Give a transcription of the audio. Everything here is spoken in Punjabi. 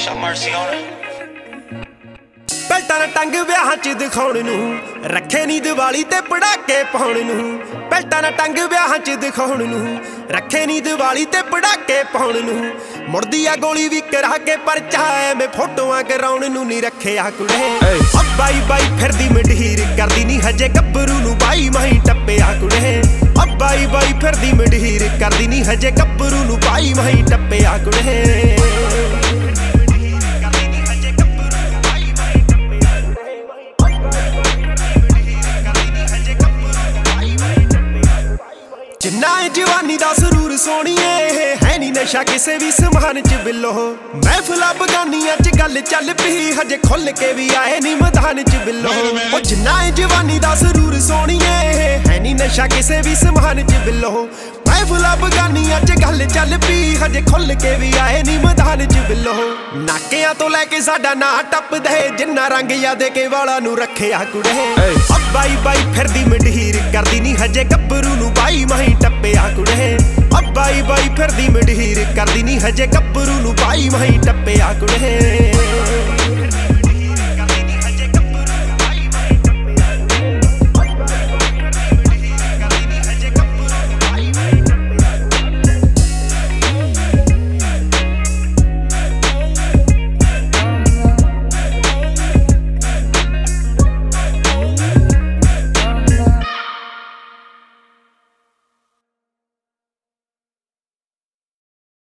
ਪੈਲਟਾਂ ਟੰਗ ਵਿਆਹਾਂ ਚ ਦਿਖਾਉਣ ਨੂੰ ਰੱਖੇ ਨੀ ਦੀਵਾਲੀ ਤੇ ਪੜਾਕੇ ਪਾਉਣ ਨੂੰ। ਪੈਲਟਾਂ ਟੰਗ ਵਿਆਹਾਂ ਚ ਦਿਖਾਉਣ ਨੂੰ ਰੱਖੇ ਨੀ ਦੀਵਾਲੀ ਤੇ ਪੜਾਕੇ ਪਾਉਣ ਨੂੰ। ਮੁੜਦੀ ਆ ਗੋਲੀ ਵੀ ਕਰਾ ਕੇ ਪਰਚਾ ਐਵੇਂ ਫੋਟੋਆਂ ਕਰਾਉਣ ਨੂੰ ਨੀ ਰੱਖਿਆ ਕੁੜੇ। ਬਾਈ ਬਾਈ ਫਿਰਦੀ ਮੰਡੀਰ ਕਰਦੀ ਨੀ ਹਜੇ ਗੱਭਰੂ ਨੂੰ ਬਾਈ ਮਾਹੀ ਟੱਪਿਆ ਕੁੜੇ। ਬਾਈ ਬਾਈ ਫਿਰਦੀ ਮੰਡੀਰ ਕਰਦੀ ਨੀ ਹਜੇ ਗੱਭਰੂ ਨੂੰ ਬਾਈ ਮਾਹੀ ਟੱਪਿਆ ਕੁੜੇ। ਜਿੰਨਾ ਜਵਾਨੀ ਦਾ ਸਰੂਰ ਸੋਹਣੀਏ ਹੈ ਨੀ ਨਸ਼ਾ ਕਿਸੇ ਵੀ ਸਮਾਨ ਚ ਬਿੱਲੋ। ਮਹਿਫਲਾਂ ਬਗਾਨੀਆਂ ਚ ਗੱਲ ਚੱਲ ਪਈ ਹਜੇ ਖੁੱਲ ਕੇ ਵੀ ਆਏ ਨੀ ਮੈਦਾਨ ਚ ਬਿੱਲੋ। ਉਹ ਜਿੰਨਾ ਜਵਾਨੀ ਦਾ ਸਰੂਰ ਸੋਹਣੀਏ ਹੈ ਨੀ ਨਸ਼ਾ ਕਿਸੇ ਵੀ ਸਮਾਨ ਚ ਬਿੱਲੋ। ਮਹਿਫਲਾਂ ਬਗਾਨੀਆਂ ਚ ਗੱਲ ਚੱਲ ਪਈ ਹਜੇ ਖੁੱਲ ਕੇ ਵੀ ਆਏ ਨੀ ਮੈਦਾਨ ਚ ਬਿੱਲੋ। ਨਾਕਿਆਂ ਤੋਂ ਲੈ ਕੇ ਸਾਡਾ ਨਾਂ ਟੱਪਦੇ ਜਿੰਨਾ ਰੰਗ ਯਾਦ ਕੇ ਵਾਲਾਂ ਨੂੰ ਰੱਖਿਆ ਕੁੜੇ। ਬਾਈ ਬਾਈ ਫਿਰਦੀ ਮੰਡੀਰ ਕਰਦੀ ਨੀ ਹਜੇ ਗੱਭਰੂ ਨੂੰ ਬਾਈ ਮਾਹੀ ਟੱਪਿਆ ਕੁੜੇ। ਬਾਈ ਬਾਈ ਫਿਰਦੀ ਮੰਡੀਰ ਕਰਦੀ ਨੀ ਹਜੇ ਗੱਭਰੂ ਨੂੰ ਬਾਈ ਮਾਹੀ ਟੱਪਿਆ ਕੁੜੇ।